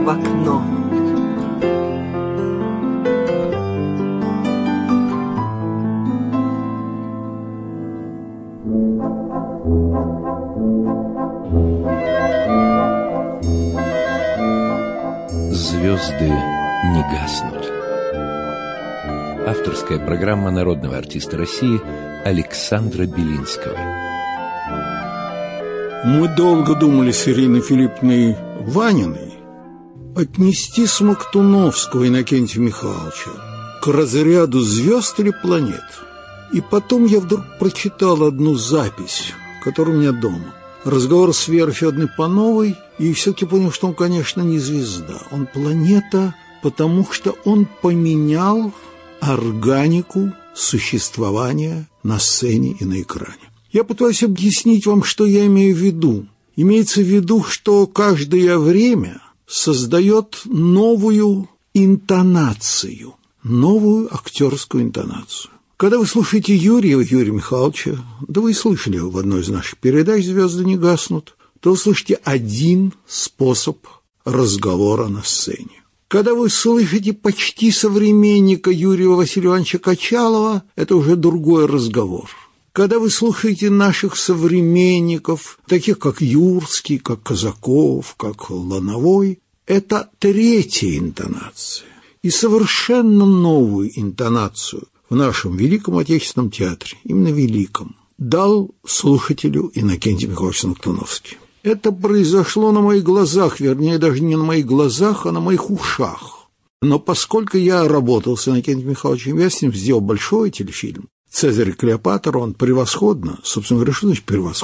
в окно. Звезды не гаснут. Авторская программа народного артиста России Александра Белинского. Мы долго думали с Ириной Филипповной Ваниной отнести Смоктуновского Иннокентия Михайловича к разряду звезд или планет. И потом я вдруг прочитал одну запись, которая у меня дома. Разговор с Верой Федоровной Пановой, и все-таки понял, что он, конечно, не звезда. Он планета, потому что он поменял органику существования на сцене и на экране. Я пытаюсь объяснить вам, что я имею в виду. Имеется в виду, что каждое время создает новую интонацию, новую актерскую интонацию. Когда вы слушаете Юрия Михайловича, да вы слышали в одной из наших передач «Звезды не гаснут», то вы слышите один способ разговора на сцене. Когда вы слышите почти современника Юрия Василия Ивановича Качалова, это уже другой разговор. Когда вы слушаете наших современников, таких как Юрский, как Казаков, как Лановой, это третья интонация. И совершенно новую интонацию в нашем великом отечественном театре, именно великом, дал слушателю Иннокентий Михайлович Смоктуновский. Это произошло на моих глазах, вернее, даже не на моих глазах, а на моих ушах. Но поскольку я работал с Иннокентием Михайловичем, я с ним сделал большой телефильм «Цезарь и Клеопатра», он превосходно, собственно говоря, что значит превосходно?